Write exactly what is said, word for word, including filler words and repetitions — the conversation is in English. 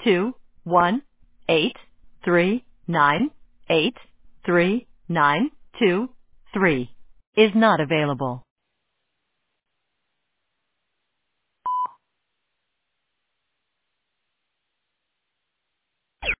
two one eight three nine eight three nine two three is not available.